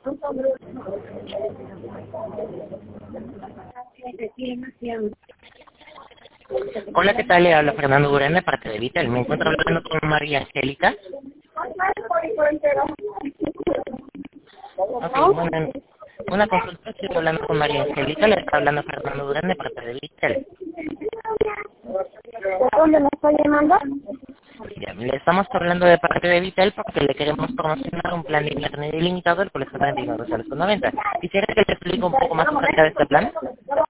Hola, ¿qué tal? Le habla Fernando Durán de parte de Vitel. Me encuentro hablando con María Angélica. Ok, bueno, una consulta, estoy hablando con María Angélica, le está hablando Fernando Durán de parte de Vitel. ¿De dónde me estoy llamando? Ya, le estamos hablando de parte de Vitel porque le queremos promocionar un plan de internet ilimitado, el cual está en $39.90. Quisiera que le explique un poco más acerca de este plan.